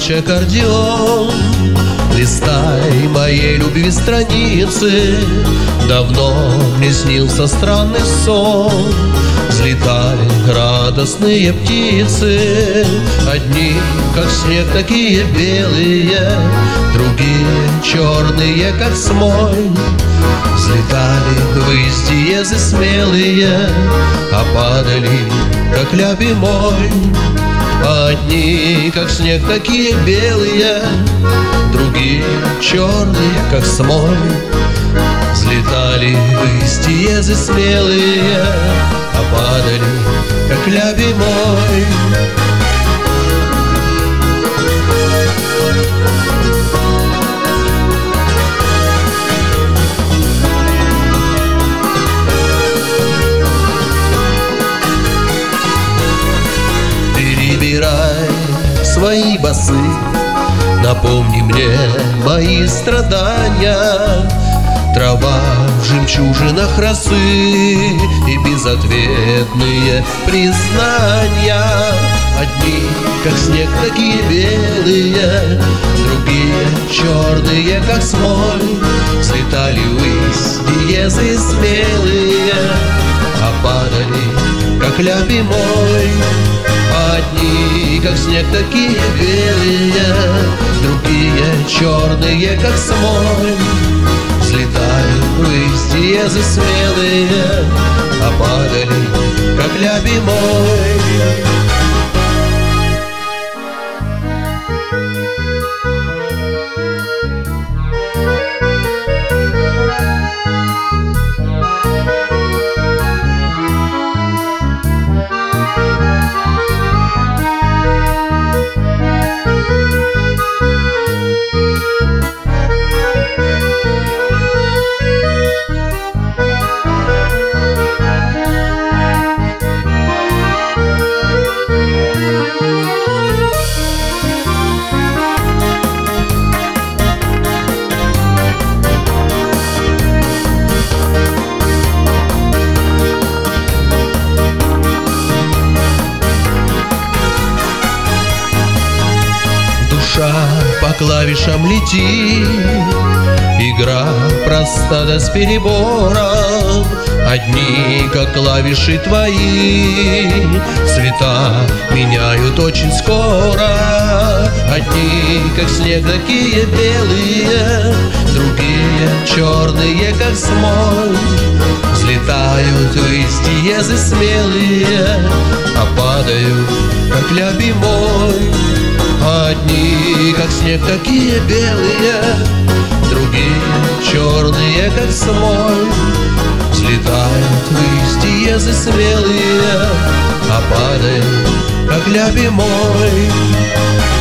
плач аккордеон. Листай моей любви страницы, давно мне снился странный сон. Взлетали радостные птицы, одни, как снег, такие белые, другие черные, как смоль. Взлетали ввысь диезы смелые, а падали, как ляпи мой. Одни, как снег, такие белые, другие черные, как смоль. Взлетали ввысь диезы смелые, а падали, как ляпи мой. Перебирай свои басы, напомни мне мои страдания. Трава в жемчужинах росы и безответные признания. Одни, как снег, такие белые, другие черные, как смоль. Взлетали ввысь диезы смелые, а падали, как ляпи мой. Одни, как снег, такие белые, другие черные, как смоль. Взлетали ввысь диезы смелые, а падали, как ляпи мой. По клавишам летит, игра проста да с перебором. Одни, как клавиши твои, цвета меняют очень скоро. Одни, как снег, такие белые, другие черные, как смоль. Взлетают ввысь диезы смелые, а падают, как ляпи мой. Одни, как снег, такие белые, другие черные, как смоль. Взлетают ввысь диезы смелые, а падают, как ляпи мой.